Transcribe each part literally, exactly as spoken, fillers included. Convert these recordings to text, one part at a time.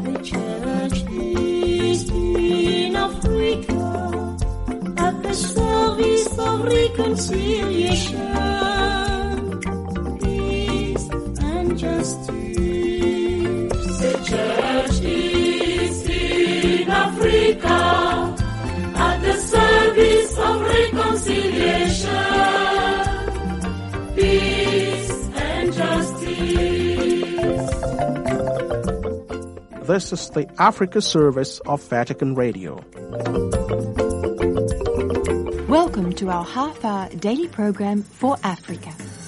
The church is in Africa at the service of reconciliation, peace and justice. The church is in Africa at the service of reconciliation, peace and justice. This is the Africa service of Vatican Radio. Welcome to our half-hour daily program for Africa.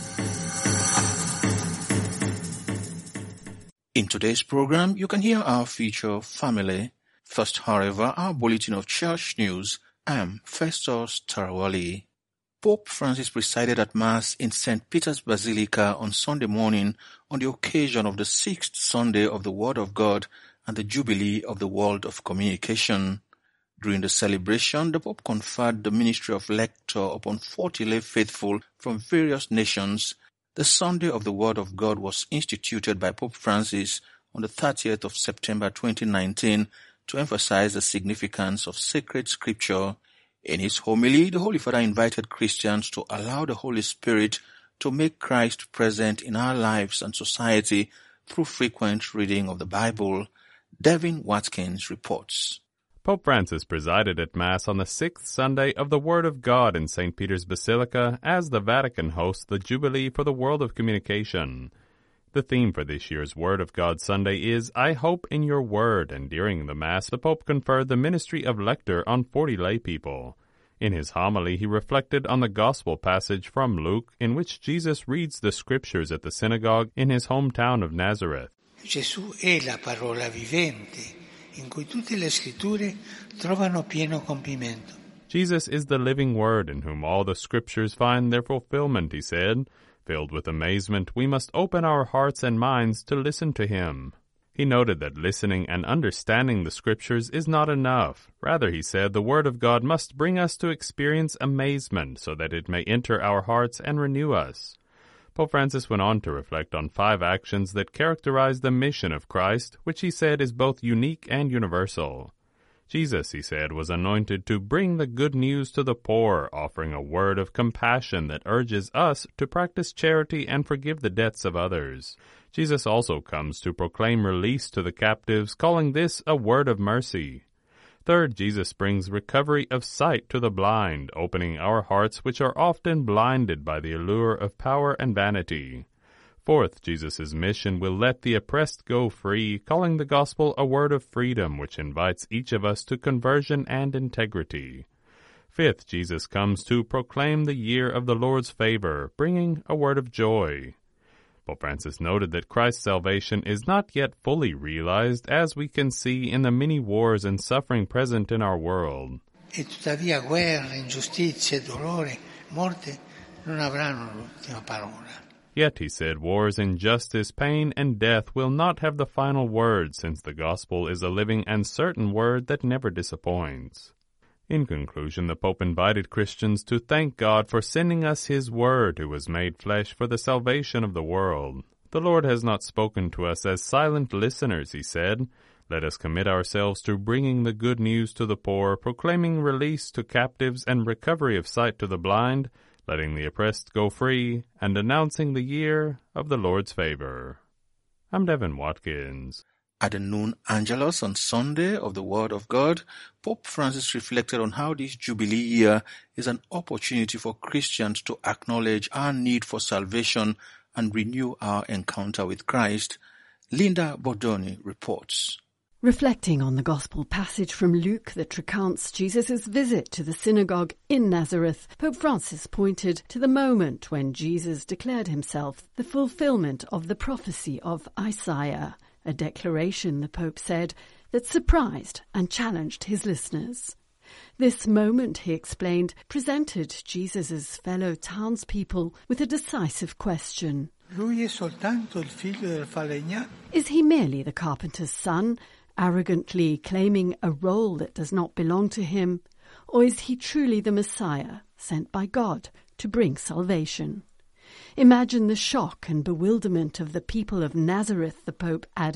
In today's program, you can hear our feature Family. First, however, our bulletin of church news. I'm Festus Tarawali. Pope Francis presided at Mass in Saint Peter's Basilica on Sunday morning on the occasion of the sixth Sunday of the Word of God and the Jubilee of the World of Communication. During the celebration, the Pope conferred the ministry of lector upon forty lay faithful from various nations. The Sunday of the Word of God was instituted by Pope Francis on the thirtieth of September twenty nineteen to emphasize the significance of sacred scripture. In his homily, the Holy Father invited Christians to allow the Holy Spirit to make Christ present in our lives and society through frequent reading of the Bible. Devin Watkins reports. Pope Francis presided at Mass on the sixth Sunday of the Word of God in Saint Peter's Basilica as the Vatican hosts the Jubilee for the World of Communication. The theme for this year's Word of God Sunday is, I Hope in Your Word, and during the Mass the Pope conferred the ministry of lector on forty lay people. In his homily he reflected on the Gospel passage from Luke in which Jesus reads the Scriptures at the synagogue in his hometown of Nazareth. Gesù è la parola vivente, in cui tutte le scritture trovano pieno compimento. Jesus is the living Word in whom all the Scriptures find their fulfillment, he said. Filled with amazement, we must open our hearts and minds to listen to him. He noted that listening and understanding the Scriptures is not enough. Rather, he said, the Word of God must bring us to experience amazement so that it may enter our hearts and renew us. Pope Francis went on to reflect on five actions that characterize the mission of Christ, which he said is both unique and universal. Jesus, he said, was anointed to bring the good news to the poor, offering a word of compassion that urges us to practice charity and forgive the debts of others. Jesus also comes to proclaim release to the captives, calling this a word of mercy. Third, Jesus brings recovery of sight to the blind, opening our hearts which are often blinded by the allure of power and vanity. Fourth, Jesus' mission will let the oppressed go free, calling the gospel a word of freedom which invites each of us to conversion and integrity. Fifth, Jesus comes to proclaim the year of the Lord's favor, bringing a word of joy. Pope Francis noted that Christ's salvation is not yet fully realized, as we can see in the many wars and suffering present in our world. E tuttavia guerra, ingiustizie, dolore, morte non avranno l'ultima parola. Yet, he said, wars, injustice, pain, and death will not have the final word, since the gospel is a living and certain word that never disappoints. In conclusion, the Pope invited Christians to thank God for sending us His Word, who was made flesh for the salvation of the world. The Lord has not spoken to us as silent listeners, he said. Let us commit ourselves to bringing the good news to the poor, proclaiming release to captives and recovery of sight to the blind, letting the oppressed go free, and announcing the year of the Lord's favor. I'm Devin Watkins. At the noon Angelus on Sunday of the Word of God, Pope Francis reflected on how this Jubilee year is an opportunity for Christians to acknowledge our need for salvation and renew our encounter with Christ. Linda Bordoni reports. Reflecting on the Gospel passage from Luke that recounts Jesus' visit to the synagogue in Nazareth, Pope Francis pointed to the moment when Jesus declared himself the fulfillment of the prophecy of Isaiah, a declaration, the Pope said, that surprised and challenged his listeners. This moment, he explained, presented Jesus' fellow townspeople with a decisive question. Lui è soltanto il figlio del falegname. Is he merely the carpenter's son, arrogantly claiming a role that does not belong to him, or is he truly the Messiah, sent by God to bring salvation? Imagine the shock and bewilderment of the people of Nazareth, the Pope added.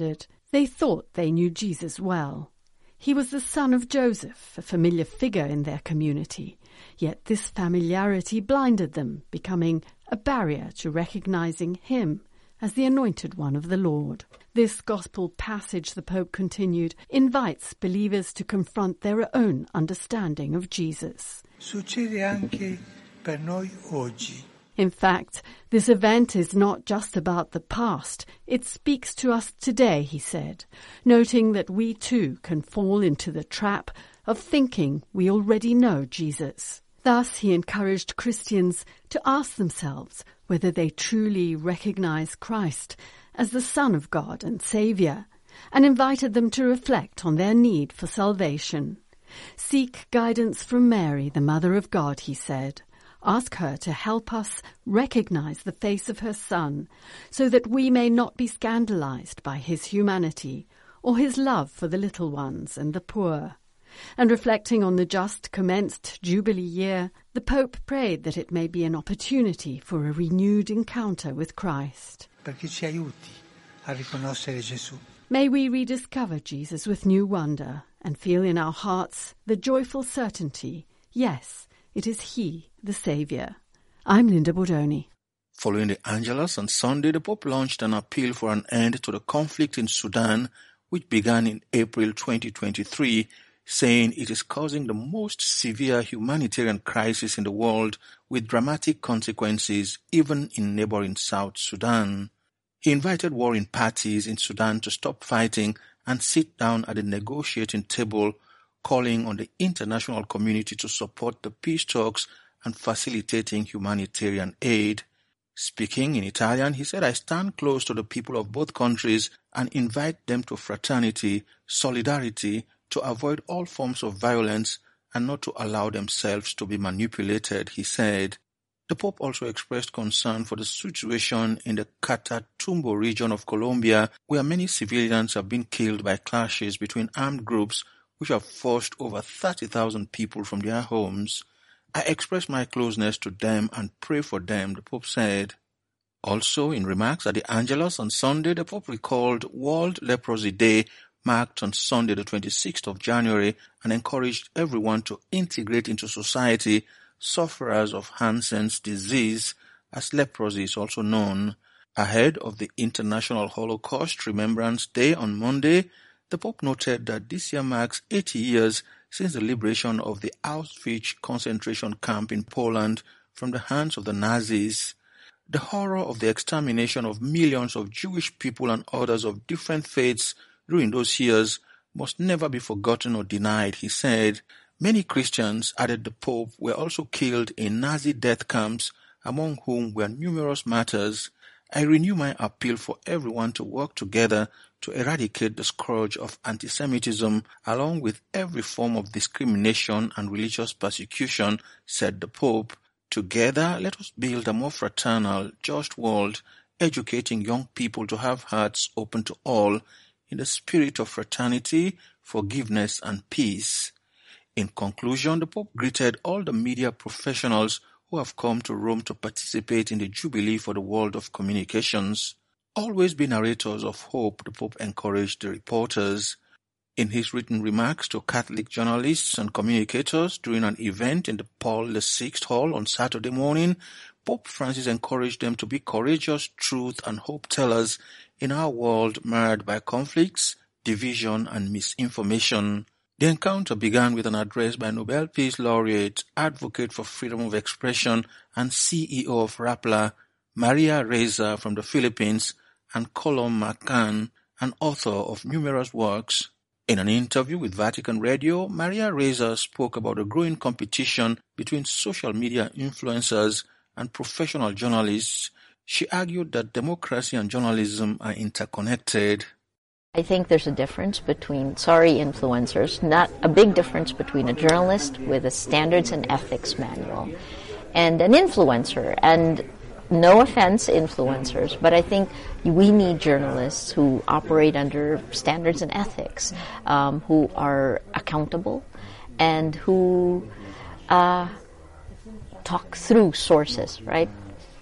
They thought they knew Jesus well. He was the son of Joseph, a familiar figure in their community. Yet this familiarity blinded them, becoming a barrier to recognizing him as the anointed one of the Lord. This gospel passage, the Pope continued, invites believers to confront their own understanding of Jesus. Succede anche per noi oggi. In fact, this event is not just about the past. It speaks to us today, he said, noting that we too can fall into the trap of thinking we already know Jesus. Thus, he encouraged Christians to ask themselves whether they truly recognize Christ as the Son of God and Saviour, and invited them to reflect on their need for salvation. Seek guidance from Mary, the Mother of God, he said. Ask her to help us recognize the face of her Son, so that we may not be scandalized by his humanity or his love for the little ones and the poor. And reflecting on the just commenced Jubilee year, the Pope prayed that it may be an opportunity for a renewed encounter with Christ. Perché ci aiuti a riconoscere Gesù. May we rediscover Jesus with new wonder and feel in our hearts the joyful certainty, yes, it is he, the Saviour. I'm Linda Bordoni. Following the Angelus on Sunday, the Pope launched an appeal for an end to the conflict in Sudan, which began in April twenty twenty-three, saying it is causing the most severe humanitarian crisis in the world with dramatic consequences even in neighboring South Sudan. He invited warring parties in Sudan to stop fighting and sit down at the negotiating table, calling on the international community to support the peace talks and facilitating humanitarian aid. Speaking in Italian, he said, "I stand close to the people of both countries and invite them to fraternity, solidarity, to avoid all forms of violence and not to allow themselves to be manipulated," he said. The Pope also expressed concern for the situation in the Catatumbo region of Colombia, where many civilians have been killed by clashes between armed groups which have forced over thirty thousand people from their homes. "I express my closeness to them and pray for them," the Pope said. Also, in remarks at the Angelus on Sunday, the Pope recalled World Leprosy Day, marked on Sunday the twenty-sixth of January, and encouraged everyone to integrate into society sufferers of Hansen's disease, as leprosy is also known. Ahead of the International Holocaust Remembrance Day on Monday, the Pope noted that this year marks eighty years since the liberation of the Auschwitz concentration camp in Poland from the hands of the Nazis. The horror of the extermination of millions of Jewish people and others of different faiths during those years must never be forgotten or denied, he said. Many Christians, added the Pope, were also killed in Nazi death camps, among whom were numerous martyrs. I renew my appeal for everyone to work together to eradicate the scourge of anti-Semitism along with every form of discrimination and religious persecution, said the Pope. Together, let us build a more fraternal, just world, educating young people to have hearts open to all, in the spirit of fraternity, forgiveness, and peace. In conclusion, the Pope greeted all the media professionals who have come to Rome to participate in the Jubilee for the world of communications. Always be narrators of hope, the Pope encouraged the reporters. In his written remarks to Catholic journalists and communicators during an event in the Paul the Sixth Hall on Saturday morning, Pope Francis encouraged them to be courageous truth and hope tellers in our world marred by conflicts, division, and misinformation. The encounter began with an address by Nobel Peace Laureate, advocate for freedom of expression, and C E O of Rappler, Maria Reza from the Philippines, and Colum McCann, an author of numerous works. In an interview with Vatican Radio, Maria Reza spoke about the growing competition between social media influencers and professional journalists. She argued that democracy and journalism are interconnected. I think there's a difference between sorry influencers, not a big difference between a journalist with a standards and ethics manual and an influencer. And no offense, influencers, but I think we need journalists who operate under standards and ethics, um, who are accountable and who uh, talk through sources, right?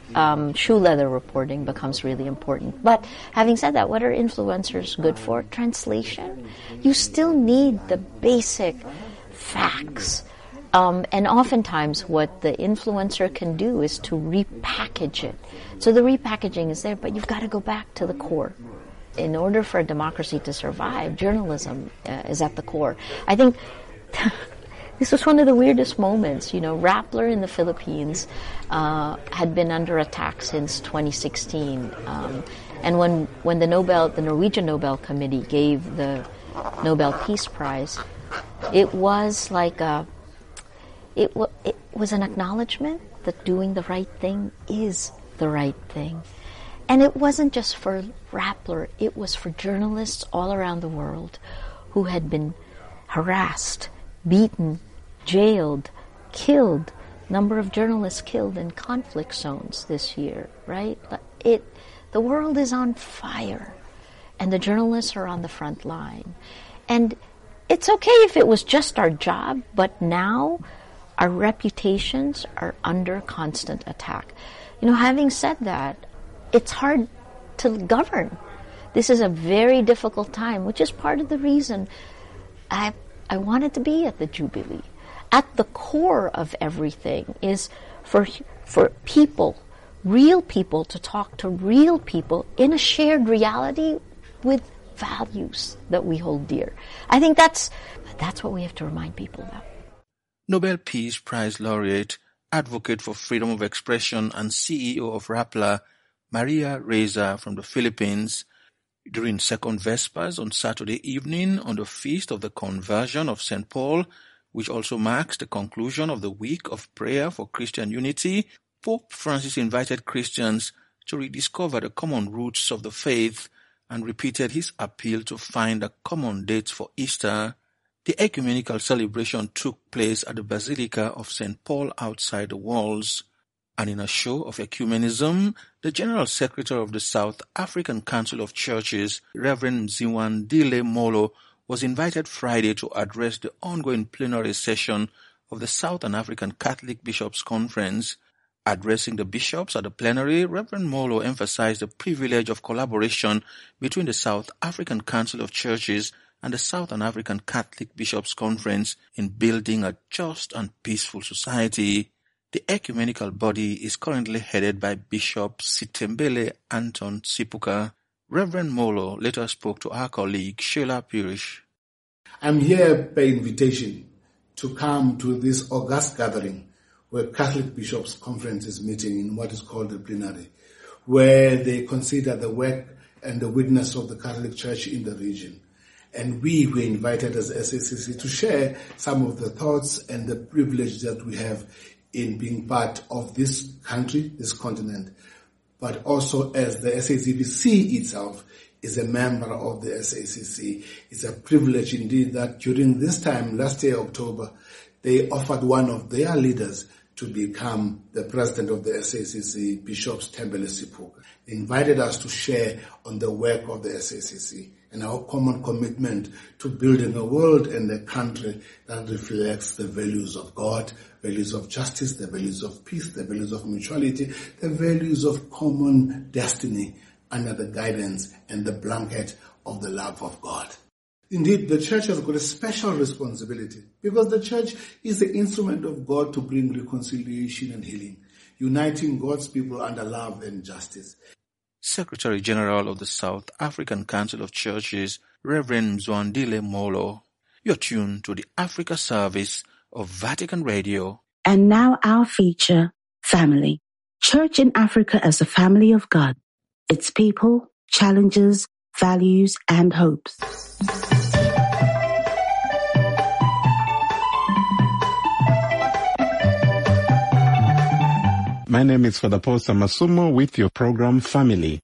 um, shoe leather reporting becomes really important. But having said that, what are influencers good for? Translation. You still need the basic facts. Um, and oftentimes what the influencer can do is to repackage it. So the repackaging is there, but you've got to go back to the core. In order for a democracy to survive, journalism uh, is at the core. I think this was one of the weirdest moments. You know, Rappler in the Philippines uh, had been under attack since twenty sixteen. Um, and when, when the Nobel, the Norwegian Nobel Committee gave the Nobel Peace Prize, it was like a It, w- it was an acknowledgement that doing the right thing is the right thing. And it wasn't just for Rappler, it was for journalists all around the world who had been harassed, beaten, jailed, killed. Number of journalists killed in conflict zones this year, right? It, the world is on fire, and the journalists are on the front line. And it's okay if it was just our job, but now our reputations are under constant attack. You know, having said that, it's hard to govern. This is a very difficult time, which is part of the reason I I wanted to be at the Jubilee. At the core of everything is for for people, real people, to talk to real people in a shared reality with values that we hold dear. I think that's that's what we have to remind people about. Nobel Peace Prize laureate, advocate for freedom of expression and C E O of Rappler, Maria Reza from the Philippines, during Second Vespers on Saturday evening on the Feast of the Conversion of Saint Paul, which also marks the conclusion of the week of prayer for Christian unity, Pope Francis invited Christians to rediscover the common roots of the faith and repeated his appeal to find a common date for Easter. The ecumenical celebration took place at the Basilica of Saint Paul outside the walls, and in a show of ecumenism, the General Secretary of the South African Council of Churches, Reverend Mzwandile Molo, was invited Friday to address the ongoing plenary session of the Southern African Catholic Bishops' Conference. Addressing the bishops at the plenary, Reverend Molo emphasized the privilege of collaboration between the South African Council of Churches and the Southern African Catholic Bishops' Conference in building a just and peaceful society. The ecumenical body is currently headed by Bishop Sitembele Anton Sipuka. Reverend Molo later spoke to our colleague Sheila Pirish. I'm here by invitation to come to this august gathering where Catholic Bishops' Conference is meeting in what is called the plenary, where they consider the work and the witness of the Catholic Church in the region. And we were invited as S A C C to share some of the thoughts and the privilege that we have in being part of this country, this continent, but also as the S A C C itself is a member of the S A C C. It's a privilege indeed that during this time, last year, October, they offered one of their leaders to become the president of the S A C C, Bishop Sitembele Sipuka. They invited us to share on the work of the S A C C and our common commitment to building a world and a country that reflects the values of God, values of justice, the values of peace, the values of mutuality, the values of common destiny under the guidance and the blanket of the love of God. Indeed, the church has got a special responsibility because the church is the instrument of God to bring reconciliation and healing, uniting God's people under love and justice. Secretary General of the South African Council of Churches, Reverend Mzwandile Molo. You're tuned to the Africa service of Vatican Radio. And now our feature, Family. Church in Africa as a family of God. Its people, challenges, values, and hopes. My name is Father Paul Samasumo with your program Family.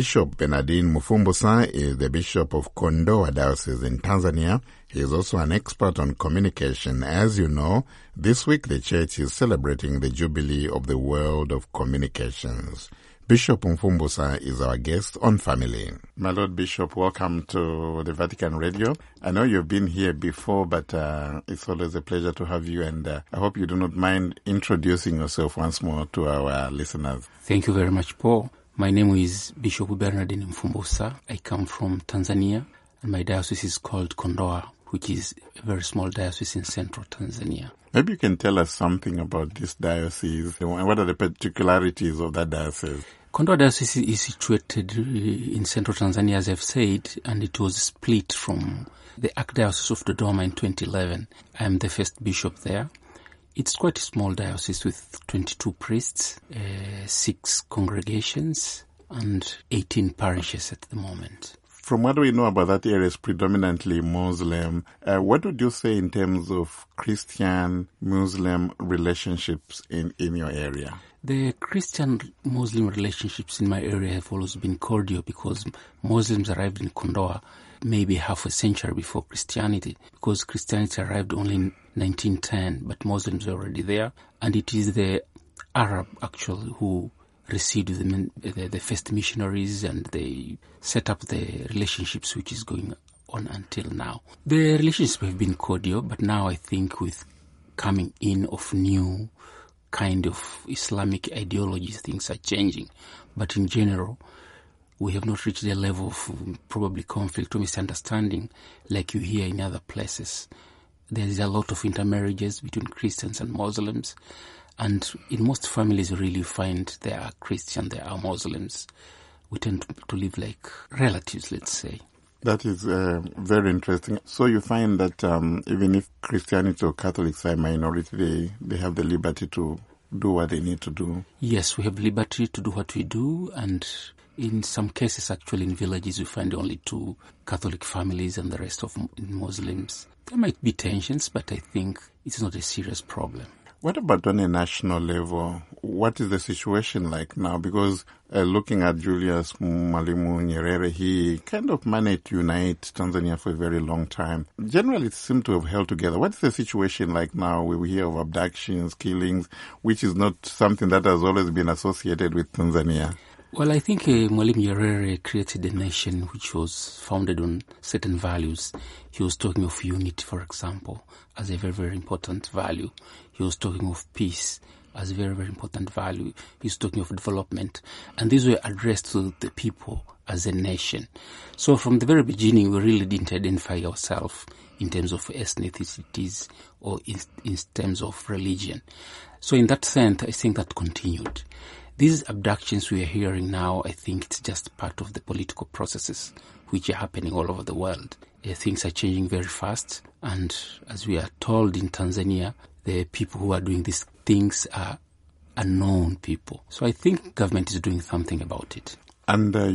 Bishop Bernardine Mufumbusa is the Bishop of Kondoa Diocese in Tanzania. He is also an expert on communication. As you know, this week the Church is celebrating the Jubilee of the World of Communications. Bishop Mufumbusa is our guest on Family. My Lord Bishop, welcome to the Vatican Radio. I know you've been here before, but uh, it's always a pleasure to have you, and uh, I hope you do not mind introducing yourself once more to our listeners. Thank you very much, Paul. My name is Bishop Bernardine Mufumbusa. I come from Tanzania, and my diocese is called Kondoa, which is a very small diocese in central Tanzania. Maybe you can tell us something about this diocese. What are the particularities of that diocese? Kondoa Diocese is situated in central Tanzania, as I've said, and it was split from the Archdiocese of Dodoma in twenty eleven. I am the first bishop there. It's quite a small diocese with twenty-two priests, uh, six congregations, and eighteen parishes at the moment. From what we know about that area, is predominantly Muslim. Uh, what would you say in terms of Christian-Muslim relationships in, in your area? The Christian-Muslim relationships in my area have always been cordial because Muslims arrived in Kondoa maybe half a century before Christianity, because Christianity arrived only in nineteen ten, but Muslims were already there. And it is the Arab, actually, who received the, the, the first missionaries, and they set up the relationships which is going on until now. The relationships have been cordial, but now I think with coming in of new kind of Islamic ideologies, things are changing. But in general, we have not reached the level of probably conflict or misunderstanding like you hear in other places. There is a lot of intermarriages between Christians and Muslims, and in most families you really find there are Christian, there are Muslims. We tend to, to live like relatives, let's say. That is uh, very interesting. So you find that um, even if Christianity or Catholics are a minority, they, they have the liberty to do what they need to do? Yes, we have liberty to do what we do, and in some cases, actually, in villages, we find only two Catholic families and the rest of Muslims. There might be tensions, but I think it's not a serious problem. What about on a national level? What is the situation like now? Because uh, looking at Julius Mwalimu Nyerere, he kind of managed to unite Tanzania for a very long time. Generally, it seemed to have held together. What's the situation like now? We hear of abductions, killings, which is not something that has always been associated with Tanzania. Well, I think uh, Mwalimu Nyerere created a nation which was founded on certain values. He was talking of unity, for example, as a very, very important value. He was talking of peace as a very, very important value. He was talking of development. And these were addressed to the people as a nation. So from the very beginning, we really didn't identify ourselves in terms of ethnicities or in, in terms of religion. So in that sense, I think that continued. These abductions we are hearing now, I think it's just part of the political processes which are happening all over the world. Uh, things are changing very fast, and as we are told in Tanzania, the people who are doing these things are unknown people. So I think government is doing something about it. And uh,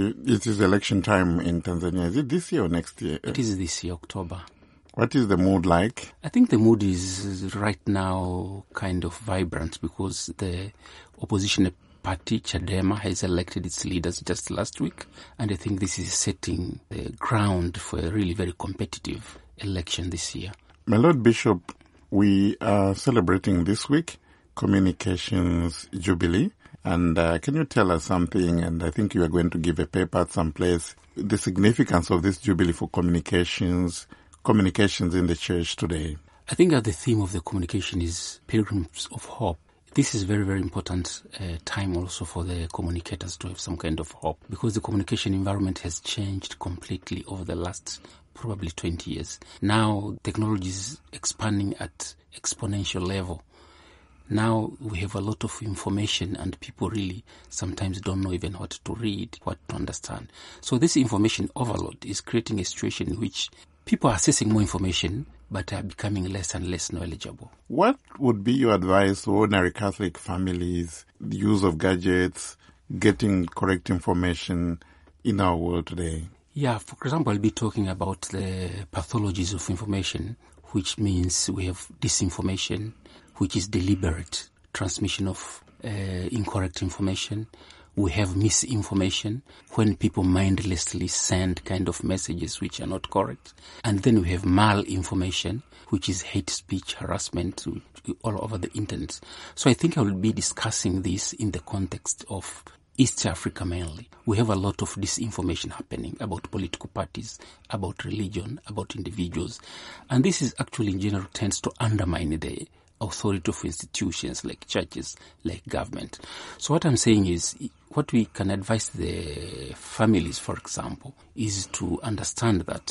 it is election time in Tanzania. Is it this year or next year? It is this year, October. What is the mood like? I think the mood is right now kind of vibrant because the opposition party, Chadema, has elected its leaders just last week. And I think this is setting the ground for a really very competitive election this year. My Lord Bishop, we are celebrating this week Communications Jubilee. And uh, can you tell us something, and I think you are going to give a paper at some place, the significance of this Jubilee for communications, communications in the church today? I think that the theme of the communication is Pilgrims of Hope. This is very, very important uh, time also for the communicators to have some kind of hope, because the communication environment has changed completely over the last probably twenty years. Now technology is expanding at exponential level. Now we have a lot of information and people really sometimes don't know even what to read, what to understand. So this information overload is creating a situation in which people are accessing more information but are becoming less and less knowledgeable. What would be your advice to ordinary Catholic families, the use of gadgets, getting correct information in our world today? Yeah, for example, I'll be talking about the pathologies of information, which means we have disinformation, which is deliberate transmission of uh, incorrect information. We have misinformation when people mindlessly send kind of messages which are not correct. And then we have malinformation, which is hate speech, harassment all over the internet. So I think I will be discussing this in the context of East Africa mainly. We have a lot of disinformation happening about political parties, about religion, about individuals. And this is actually in general tends to undermine the authority of institutions like churches, like government. So what I'm saying is, what we can advise the families, for example, is to understand that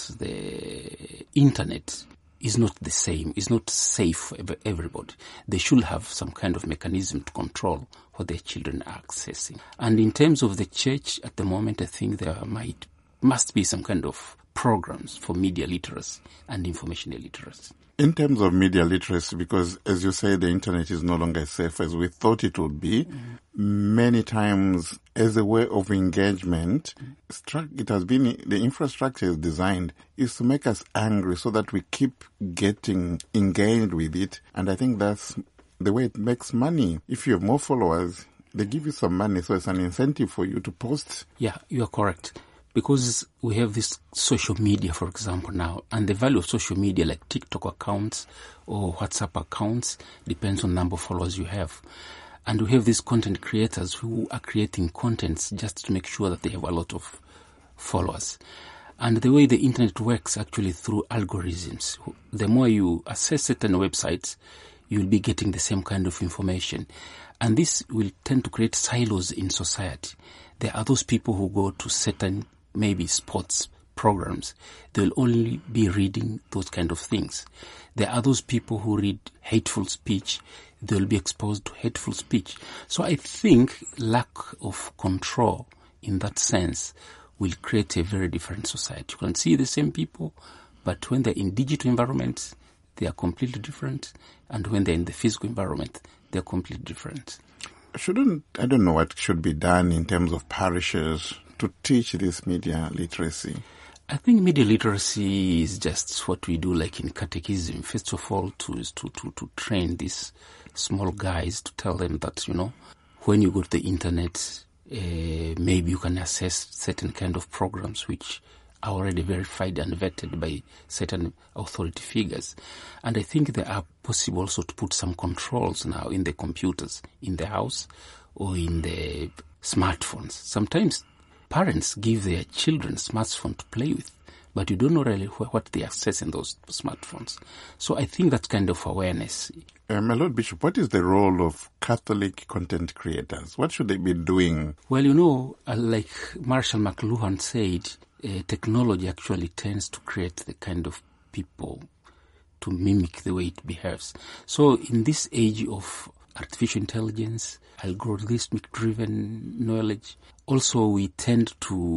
the internet is not the same, is not safe for everybody. They should have some kind of mechanism to control what their children are accessing. And in terms of the church, at the moment, I think there might must be some kind of programs for media literacy and information literacy. In terms of media literacy, because as you say, the internet is no longer as safe as we thought it would be, mm-hmm. many times as a way of engagement, mm-hmm. it has been, the infrastructure is designed is to make us angry so that we keep getting engaged with it. And I think that's the way it makes money. If you have more followers, they give you some money, so it's an incentive for you to post. Yeah, you are correct. Because we have this social media, for example, now, and the value of social media like TikTok accounts or WhatsApp accounts depends on the number of followers you have. And we have these content creators who are creating contents just to make sure that they have a lot of followers. And the way the internet works actually through algorithms. The more you access certain websites, you'll be getting the same kind of information. And this will tend to create silos in society. There are those people who go to certain maybe sports programs, they'll only be reading those kind of things. There are those people who read hateful speech, they'll be exposed to hateful speech. So I think lack of control in that sense will create a very different society. You can see the same people, but when they're in digital environments, they are completely different. And when they're in the physical environment, they're completely different. Shouldn't, I don't know what should be done in terms of parishes to teach this media literacy? I think media literacy is just what we do like in catechism. First of all, to, to, to, to train these small guys to tell them that, you know, when you go to the internet, uh, maybe you can access certain kind of programs which are already verified and vetted by certain authority figures. And I think there are possible also to put some controls now in the computers, in the house or in the smartphones. Sometimes parents give their children smartphones to play with, but you don't know really what they access in those smartphones. So I think that kind of awareness. Uh, my Lord Bishop, what is the role of Catholic content creators? What should they be doing? Well, you know, uh, like Marshall McLuhan said, uh, technology actually tends to create the kind of people to mimic the way it behaves. So in this age of artificial intelligence, algorithmic-driven knowledge, also we tend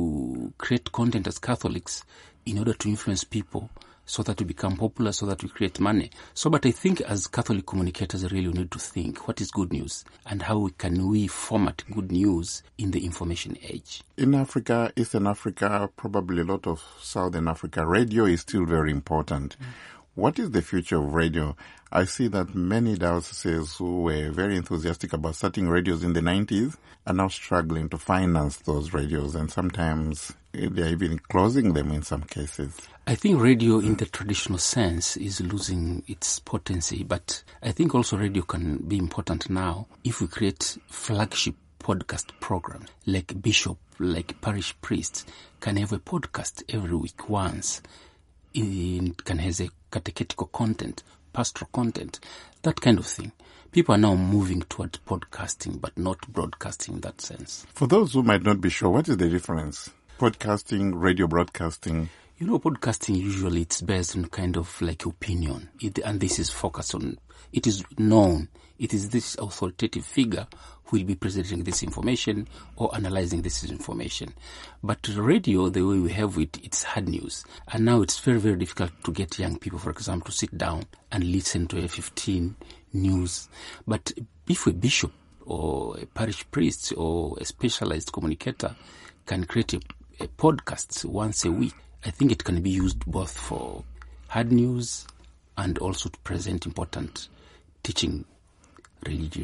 to create content as Catholics in order to influence people so that we become popular, so that we create money. So, but I think as Catholic communicators, really we need to think what is good news and how can we format good news in the information age. In Africa, Eastern Africa, probably a lot of Southern Africa, radio is still very important. Mm. What is the future of radio? I see that many dioceses who were very enthusiastic about starting radios in the nineties are now struggling to finance those radios, and sometimes they're even closing them in some cases. I think radio in the traditional sense is losing its potency, but I think also radio can be important now if we create flagship podcast programs, like bishop, like parish priests can have a podcast every week once. It can have a catechetical content, pastoral content, that kind of thing. People are now moving towards podcasting, but not broadcasting in that sense. For those who might not be sure, what is the difference? Podcasting, radio broadcasting? You know, podcasting usually it's based on kind of like opinion, it, and this is focused on, it is known, it is this authoritative figure who will be presenting this information or analyzing this information. But radio, the way we have it, it's hard news. And now it's very, very difficult to get young people, for example, to sit down and listen to a fifteen news. But if a bishop or a parish priest or a specialized communicator can create a, a podcast once a week, I think it can be used both for hard news and also to present important teaching religion.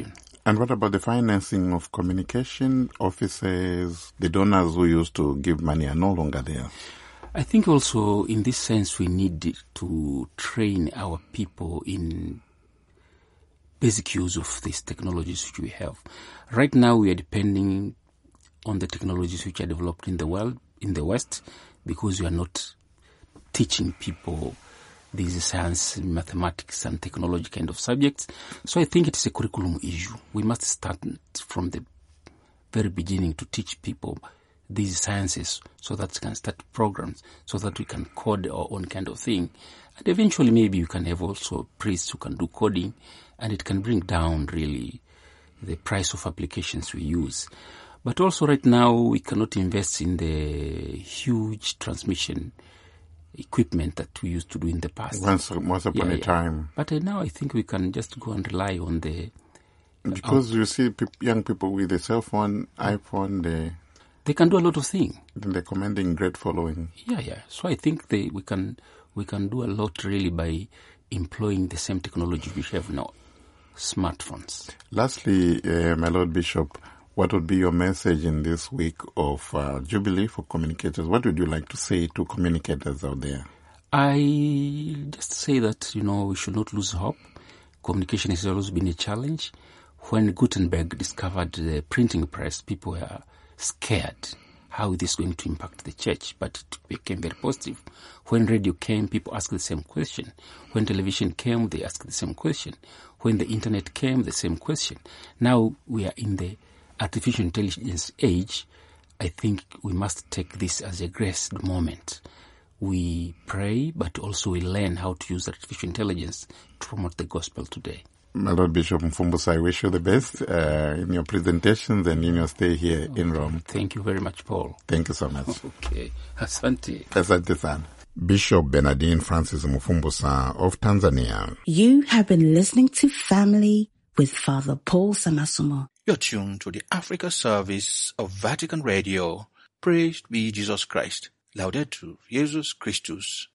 And what about the financing of communication offices? The donors who used to give money are no longer there. I think also in this sense we need to train our people in basic use of these technologies which we have. Right now we are depending on the technologies which are developed in the world, in the West, because we are not teaching people these science, mathematics and technology kind of subjects. So I think it's a curriculum issue. We must start from the very beginning to teach people these sciences so that we can start programs, so that we can code our own kind of thing. And eventually maybe you can have also priests who can do coding, and it can bring down really the price of applications we use. But also right now we cannot invest in the huge transmission equipment that we used to do in the past. Once, once upon yeah, a yeah. time. But uh, now I think we can just go and rely on the... Because uh, you see pe- young people with a cell phone, iPhone, they... They can do a lot of things. They're commanding great following. Yeah, yeah. So I think they, we can we can do a lot really by employing the same technology we have now, smartphones. Lastly, uh, my Lord Bishop, what would be your message in this week of uh, Jubilee for communicators? What would you like to say to communicators out there? I just say that, you know, we should not lose hope. Communication has always been a challenge. When Gutenberg discovered the printing press, people were scared how this is going to impact the church, but it became very positive. When radio came, people asked the same question. When television came, they asked the same question. When the internet came, the same question. Now we are in the artificial intelligence age. I think we must take this as a graced moment. We pray, but also we learn how to use artificial intelligence to promote the gospel today. My Lord Bishop Mfumbusa, I wish you the best uh, in your presentations and in your stay here in Rome. Thank you very much, Paul. Thank you so much. Okay. Asante. Asante sana. Bishop Bernardine Francis Mfumbusa of Tanzania. You have been listening to Family with Father Paul Samasumo. You're tuned to the Africa service of Vatican Radio. Praised be Jesus Christ. Laudetur Jesus Christus.